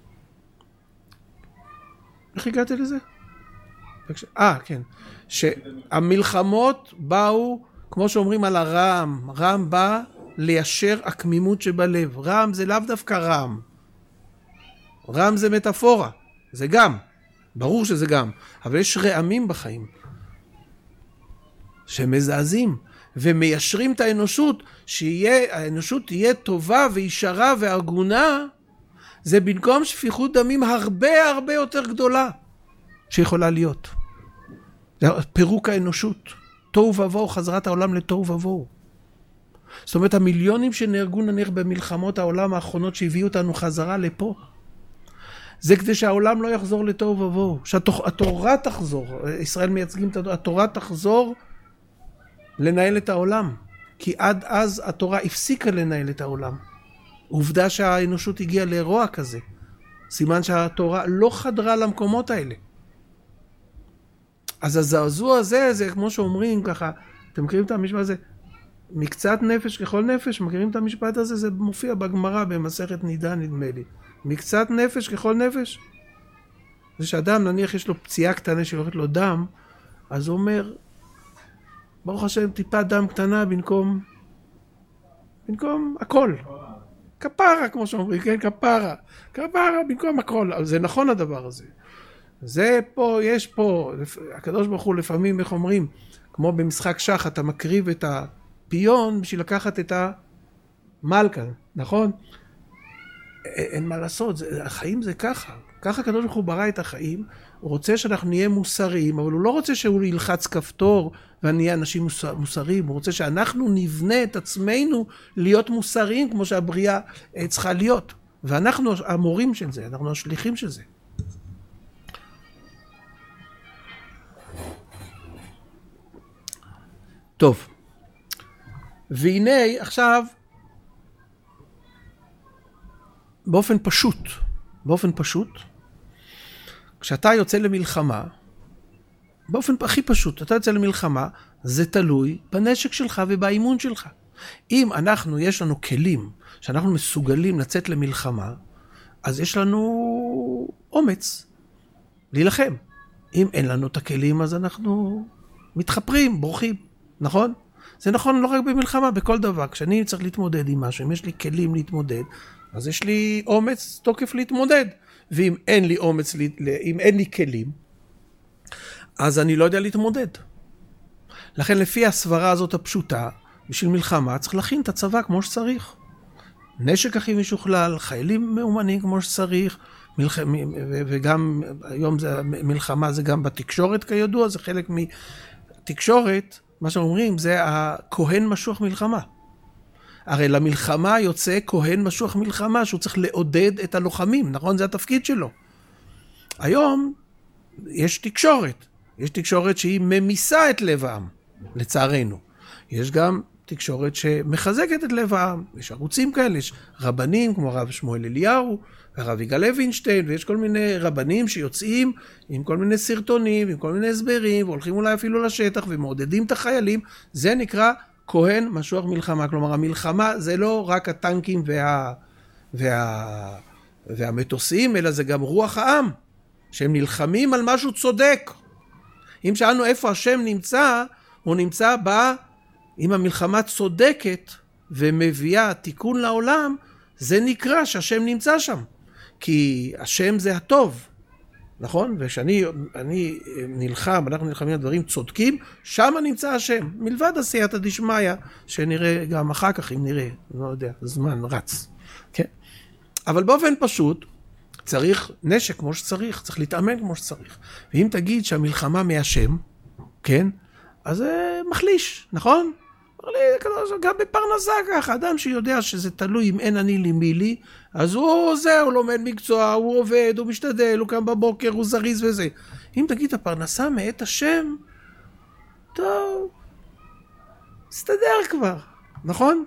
איך הגעתי לזה? אה, כן. שהמלחמות באו, כמו שאומרים על הרעם, רעם בא ליישר הקמימות שבלב. רעם זה לאו דווקא רעם. רעם זה מטאפורה, זה גם. ברור שזה גם. אבל יש רעמים בחיים. שמזעזים ומיישרים את האנושות, שהאנושות תהיה טובה וישרה והגונה, זה במקום שפיכות דמים הרבה הרבה יותר גדולה שיכולה להיות. זה פירוק האנושות, תוהו ובוהו, חזרת העולם לתוהו ובוהו. זאת אומרת, המיליונים שנהרגו נניח במלחמות העולם האחרונות שהביאו אותנו חזרה לפה, זה כדי שהעולם לא יחזור לתוהו ובוהו, שהתורה תחזור, ישראל מייצגים את התורה, התורה תחזור לנהל את העולם, כי עד אז התורה הפסיקה לנהל את העולם. עובדה שהאנושות הגיעה לאירוע כזה, סימן שהתורה לא חדרה למקומות האלה. אז הזעזוע הזה, זה כמו שאומרים ככה, אתם מכירים את המשפט הזה, מקצת נפש ככל נפש, מכירים את המשפט הזה, זה מופיע בגמרא במסכת נידה נדמה לי. מקצת נפש ככל נפש. זה שאדם נניח יש לו פציעה קטנה שהולכת לו דם, אז הוא אומר, ברוך השם, טיפה דם קטנה במקום, במקום הכל. כפרה, כמו שאומרים, כן, כפרה. כפרה במקום הכל. זה נכון הדבר הזה. זה פה, יש פה, הקדוש ברוך הוא לפעמים, איך אומרים, כמו במשחק שח, אתה מקריב את הפיון בשביל לקחת את המלכה, נכון? אין מה לעשות, זה, החיים זה ככה. ככה הקדוש ברוך הוא ברא את החיים, הוא רוצה שאנחנו נהיה מוסריים, אבל הוא לא רוצה שהוא ילחץ כפתור ונהיה אנשים מוסר, מוסריים, הוא רוצה שאנחנו נבנה את עצמנו להיות מוסריים כמו שהבריאה צריכה להיות. ואנחנו המורים של זה, אנחנו השליחים של זה. טוב, והנה עכשיו, באופן פשוט, באופן פשוט, כשאתה יוצא למלחמה, באופן הכי פשוט, אתה יוצא למלחמה, זה תלוי בנשק שלך ובאימון שלך. אם אנחנו, יש לנו כלים, שאנחנו מסוגלים לצאת למלחמה, אז יש לנו אומץ להילחם. אם אין לנו את הכלים, אז אנחנו מתחפרים, בורחים, נכון? זה נכון לא רק במלחמה, בכל דבר. כשאני צריך להתמודד עם משהו, אם יש לי כלים להתמודד, אז יש לי אומץ, תוקף להתמודד. ואם אין לי אומץ, אם אין לי כלים, אז אני לא יודע להתמודד. לכן לפי הסברה הזאת הפשוטה, בשביל מלחמה צריך להכין את הצבא כמו שצריך. נשק הכי משוכלל, חיילים מאומנים כמו שצריך, מלח... וגם היום זה, מלחמה זה גם בתקשורת כידוע, זה חלק מתקשורת, מה שאומרים זה הכהן משוח מלחמה. הרי למלחמה יוצא כהן משוח מלחמה, שהוא צריך לעודד את הלוחמים, נכון? זה התפקיד שלו. היום יש תקשורת, יש תקשורת שהיא ממיסה את לב העם, לצערנו. יש גם תקשורת שמחזקת את לב העם, יש ערוצים כאלה, יש רבנים כמו הרב שמואל אליהו, והרב יגאל לוינשטיין, ויש כל מיני רבנים שיוצאים עם כל מיני סרטונים, עם כל מיני הסברים, והולכים אולי אפילו לשטח ומעודדים את החיילים, זה נקרא כהן משוח מלחמה. כלומר, המלחמה זה לא רק הטנקים וה, וה, והמטוסים, אלא זה גם רוח העם, שהם נלחמים על משהו צודק. אם שאלנו איפה השם נמצא, הוא נמצא בה, אם המלחמה צודקת ומביאה תיקון לעולם, זה נקרא שהשם נמצא שם. כי השם זה הטוב, נכון? ושאני אני נלחם, אנחנו נלחמים על דברים צודקים, שם נמצא השם. מלבד עשייתא דשמיא, שנראה גם אחר כך, אם נראה, לא יודע, זמן רץ. כן? אבל באופן פשוט, צריך נשק כמו שצריך, צריך להתאמן כמו שצריך. ואם תגיד שהמלחמה מהשם, כן? אז זה מחליש, נכון? גם בפרנסה ככה, אדם שיודע שזה תלוי אם אין אני לי מי לי, אז הוא עוזר, הוא לומד מקצוע, הוא עובד, הוא משתדל, הוא קם בבוקר, הוא זריז וזה. אם תגיד הפרנסה מאת השם, טוב, מסתדר כבר, נכון?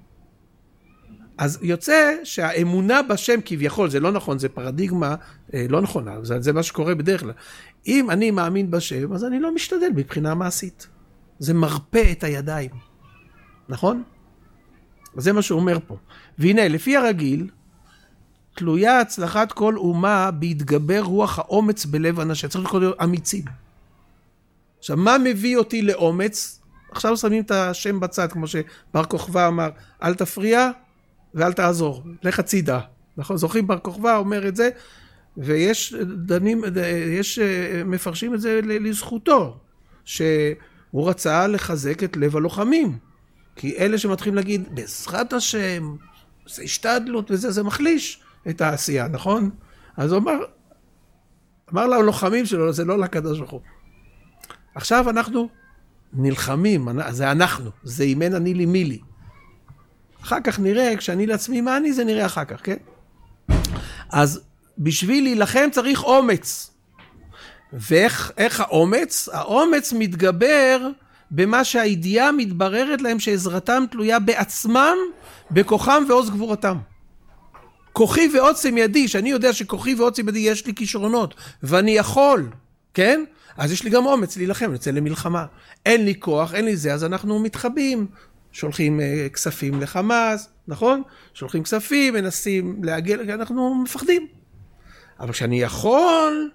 אז יוצא שהאמונה בשם כביכול, זה לא נכון, זה פרדיגמה לא נכונה, זה, זה מה שקורה בדרך כלל. אם אני מאמין בשם, אז אני לא משתדל מבחינה מעשית. זה מרפא את הידיים. נכון? זה מה שהוא אומר פה. והנה, לפי הרגיל, תלויה הצלחת כל אומה בהתגבר רוח האומץ בלב אנשיה. צריך לקרוא להיות אמיצים. עכשיו, מה מביא אותי לאומץ? עכשיו שמים את השם בצד, כמו שבר כוכבא אמר, אל תפריע ואל תעזור. לך הצידה. נכון? זוכרים, בר כוכבא אומר את זה, ויש דנים, יש מפרשים את זה לזכותו, שהוא רצה לחזק את לב הלוחמים. כי אלה שמתחילים להגיד, בעזרת השם, זה השתדלות וזה, זה מחליש את העשייה, נכון? אז הוא אמר, אמר ללוחמים שלו, זה לא לקדוש ברוך הוא. עכשיו אנחנו נלחמים, זה אנחנו, זה אם אין אני לי מי לי. אחר כך נראה, כשאני לעצמי מה אני, זה נראה אחר כך, כן? אז בשביל להילחם צריך אומץ. ואיך איך האומץ? האומץ מתגבר במה שהידיעה מתבררת להם שעזרתם תלויה בעצמם, בכוחם ועוז גבורתם. כוחי ועוצם ידי, שאני יודע שכוחי ועוצם ידי יש לי כישרונות, ואני יכול, כן? אז יש לי גם אומץ להילחם, נצא למלחמה. אין לי כוח, אין לי זה, אז אנחנו מתחבאים, שולחים uh, כספים לחמאס, נכון? שולחים כספים, מנסים להגל, אנחנו מפחדים. אבל כשאני יכול,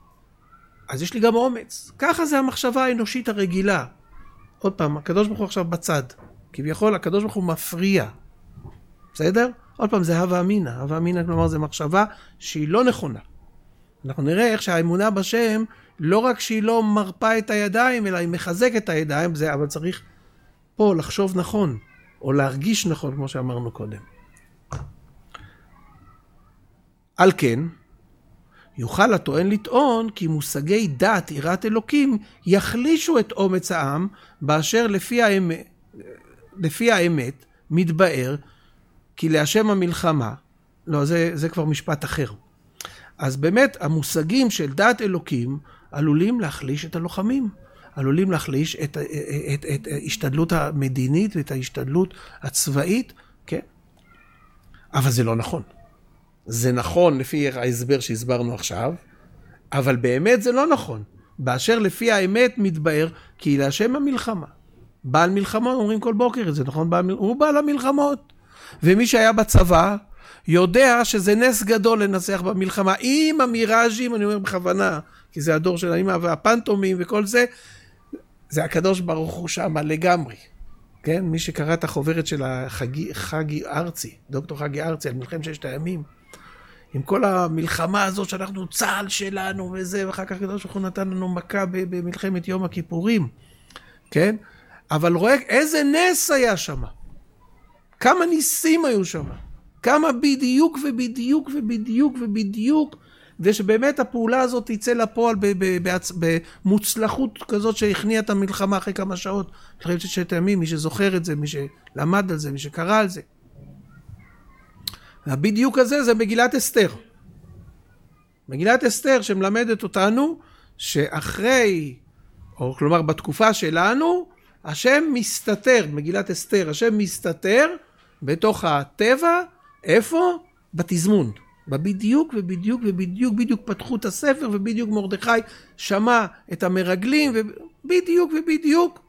אז יש לי גם אומץ. ככה זה המחשבה האנושית הרגילה. עוד פעם, הקדוש ברוך הוא עכשיו בצד. כביכול, הקדוש ברוך הוא מפריע. בסדר? עוד פעם, זה הווה אמינא. הווה אמינא, כלומר, זה מחשבה שהיא לא נכונה. אנחנו נראה איך שהאמונה בשם, לא רק שהיא לא מרפאה את הידיים, אלא היא מחזקת את הידיים, זה, אבל צריך פה לחשוב נכון, או להרגיש נכון, כמו שאמרנו קודם. על כן, יוכל הטוען לטעון כי מושגי דת, יראת אלוקים, יחלישו את אומץ העם, באשר לפי האמת, לפי האמת מתבאר, כי להשם המלחמה, לא, זה, זה כבר משפט אחר. אז באמת, המושגים של דת אלוקים, עלולים להחליש את הלוחמים, עלולים להחליש את, את, את, את ההשתדלות המדינית, ואת ההשתדלות הצבאית, כן? אבל זה לא נכון. זה נכון לפי ההסבר שהסברנו עכשיו, אבל באמת זה לא נכון. באשר לפי האמת מתבאר, כי להשם המלחמה. בעל מלחמות, אומרים כל בוקר את זה, נכון? בעל, הוא בעל המלחמות. ומי שהיה בצבא, יודע שזה נס גדול לנצח במלחמה. עם המיראז'ים, אני אומר בכוונה, כי זה הדור של האמא והפנטומים וכל זה, זה הקדוש ברוך הוא שם לגמרי. כן? מי שקרא את החוברת של החגי, חגי ארצי, דוקטור חגי ארצי, על מלחמת ששת הימים, עם כל המלחמה הזאת שאנחנו צהל שלנו וזה, ואחר כך הקדוש ברוך הוא נתן לנו מכה במלחמת יום הכיפורים. כן? אבל רואה איזה נס היה שם. כמה ניסים היו שם. כמה בדיוק ובדיוק ובדיוק ובדיוק, ושבאמת הפעולה הזאת תצא לפועל במוצלחות כזאת שהכניעה את המלחמה אחרי כמה שעות, אחרי ששת הימים, מי שזוכר את זה, מי שלמד על זה, מי שקרא על זה. והבדיוק הזה זה מגילת אסתר. מגילת אסתר שמלמדת אותנו שאחרי, או כלומר בתקופה שלנו, השם מסתתר, מגילת אסתר, השם מסתתר בתוך הטבע, איפה? בתזמון. בבדיוק ובדיוק ובדיוק, בדיוק פתחו את הספר ובדיוק מרדכי שמע את המרגלים ובדיוק ובדיוק.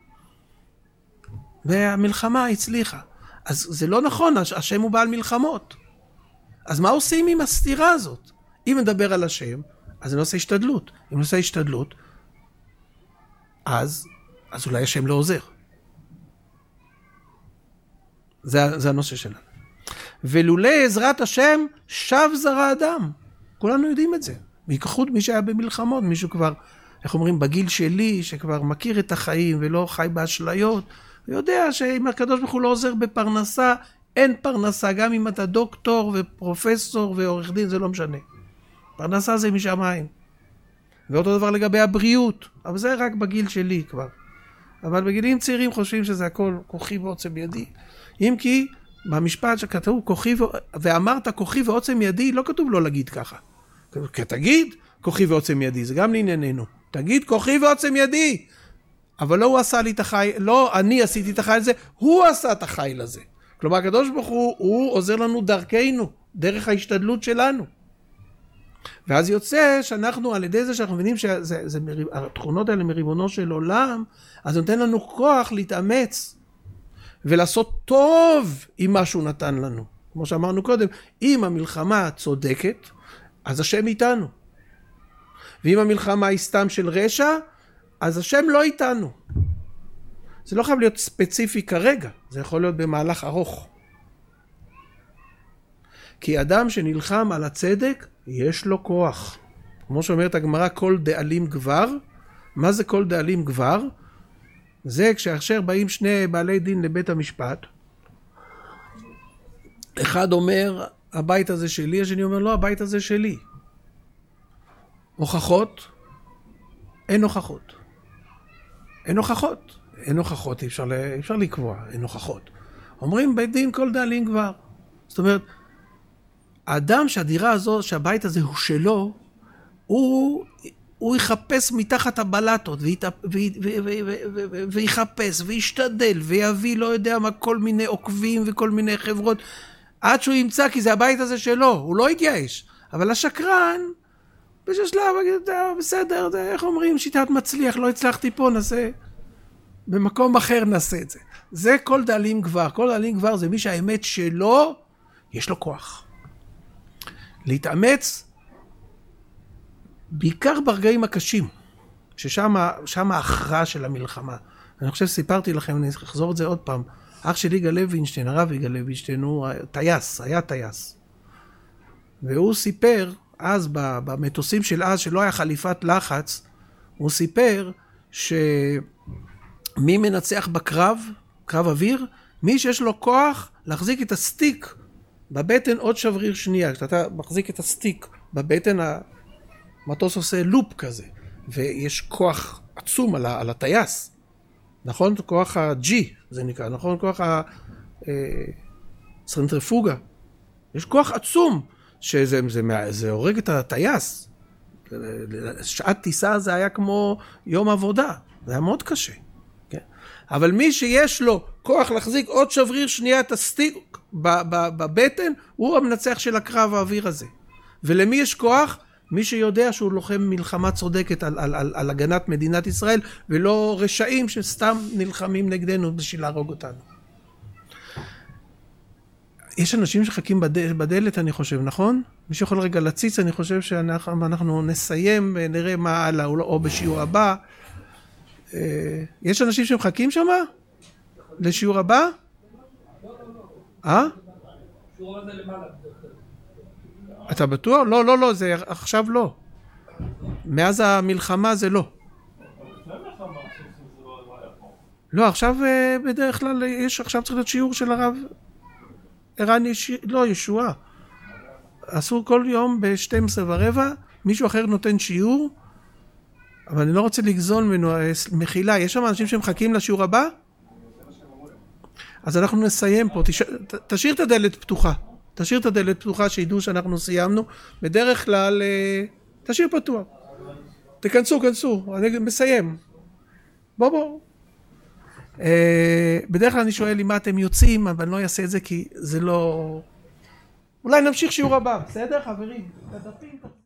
והמלחמה הצליחה. אז זה לא נכון, השם הוא בעל מלחמות. אז מה עושים עם הסתירה הזאת? אם נדבר על השם, אז אני עושה השתדלות. אם אני עושה השתדלות, אז, אז אולי השם לא עוזר. זה, זה הנושא שלנו. ולולא עזרת השם, שב זרע אדם. כולנו יודעים את זה. בייחוד מי שהיה במלחמות, מישהו כבר, איך אומרים, בגיל שלי, שכבר מכיר את החיים ולא חי באשליות, הוא יודע שאם הקדוש ברוך הוא לא עוזר בפרנסה, אין פרנסה, גם אם אתה דוקטור ופרופסור ועורך דין, זה לא משנה. פרנסה זה משמיים. ואותו דבר לגבי הבריאות, אבל זה רק בגיל שלי כבר. אבל בגילים צעירים חושבים שזה הכל כוחי ועוצם ידי. אם כי במשפט שכתוב כוחי ו... ואמרת כוחי ועוצם ידי, לא כתוב לא להגיד ככה. כי תגיד כוחי ועוצם ידי, זה גם לענייננו. תגיד כוחי ועוצם ידי. אבל לא הוא עשה לי את החיל, לא אני עשיתי את החיל הזה, הוא עשה את החיל הזה. כלומר, הקדוש ברוך הוא, הוא עוזר לנו דרכנו, דרך ההשתדלות שלנו. ואז יוצא שאנחנו, על ידי זה שאנחנו מבינים שהתכונות האלה מריבונו של עולם, אז נותן לנו כוח להתאמץ, ולעשות טוב עם מה שהוא נתן לנו. כמו שאמרנו קודם, אם המלחמה צודקת, אז השם איתנו. ואם המלחמה היא סתם של רשע, אז השם לא איתנו. זה לא חייב להיות ספציפי כרגע, זה יכול להיות במהלך ארוך. כי אדם שנלחם על הצדק, יש לו כוח. כמו שאומרת הגמרא, כל דאלים גבר. מה זה כל דאלים גבר? זה כשאשר באים שני בעלי דין לבית המשפט, אחד אומר, הבית הזה שלי, השני אומר, לא, הבית הזה שלי. הוכחות? אין הוכחות. אין הוכחות. אין הוכחות, אי אפשר, אי אפשר לקבוע, אין הוכחות. אומרים, בית דין כל דאלים גבר. זאת אומרת, האדם שהדירה הזו, שהבית הזה הוא שלו, הוא, הוא יחפש מתחת הבלטות, ויחפש, וישתדל, ויביא, לא יודע מה, כל מיני עוקבים וכל מיני חברות, עד שהוא ימצא, כי זה הבית הזה שלו, הוא לא יתייאש. אבל השקרן, בשלב, בסדר, זה, איך אומרים, שיטת מצליח, לא הצלחתי פה, נעשה, במקום אחר נעשה את זה. זה כל דאלים גבר. כל דאלים גבר זה מי שהאמת שלו, יש לו כוח. להתאמץ, בעיקר ברגעים הקשים, ששם שם ההכרעה של המלחמה. אני חושב שסיפרתי לכם, אני אחזור את זה עוד פעם. אח שלי יגאל לוינשטיין, הרב יגאל לוינשטיין, הוא טייס, היה טייס. והוא סיפר, אז במטוסים של אז, שלא היה חליפת לחץ, הוא סיפר שמי מנצח בקרב, קרב אוויר, מי שיש לו כוח להחזיק את הסטיק בבטן עוד שבריר שנייה. כשאתה מחזיק את הסטיק בבטן, המטוס עושה לופ כזה, ויש כוח עצום על, על הטייס. נכון? כוח ה-G, זה נקרא, נכון? כוח הסנטריפוגה. יש כוח עצום, שזה זה, זה הורג את הטייס. שעת טיסה זה היה כמו יום עבודה. זה היה מאוד קשה. כן? אבל מי שיש לו כוח להחזיק עוד שבריר שנייה את הסטיק בבטן, הוא המנצח של הקרב האוויר הזה. ולמי יש כוח? מי שיודע שהוא לוחם מלחמה צודקת על, על, על, על הגנת מדינת ישראל, ולא רשעים שסתם נלחמים נגדנו בשביל להרוג אותנו. יש אנשים שחכים בדל, בדלת, אני חושב, נכון? מי שיכול רגע לציץ, אני חושב שאנחנו אנחנו נסיים ונראה מה הלאה, או, או בשיעור הבא. יש אנשים שמחכים שם? לשיעור הבא? אה? שיעור הזה למעלה. אתה בטוח? לא, לא, לא, זה עכשיו לא. מאז המלחמה זה לא. לא, עכשיו בדרך כלל יש, עכשיו צריך להיות שיעור של הרב. ערן יש... לא, ישועה. אסור כל יום ב-שתים עשרה ורבע, מישהו אחר נותן שיעור, אבל אני לא רוצה לגזול ממנו, מחילה, יש שם אנשים שמחכים לשיעור הבא? אז אנחנו נסיים פה, תש... תשאיר את הדלת פתוחה, תשאיר את הדלת פתוחה שידעו שאנחנו סיימנו, בדרך כלל, תשאיר פתוח. תכנסו, כנסו, אני מסיים. בוא בוא. בדרך כלל אני שואל אם אתם יוצאים, אבל אני לא אעשה את זה כי זה לא... אולי נמשיך שיעור הבא, בסדר חברים?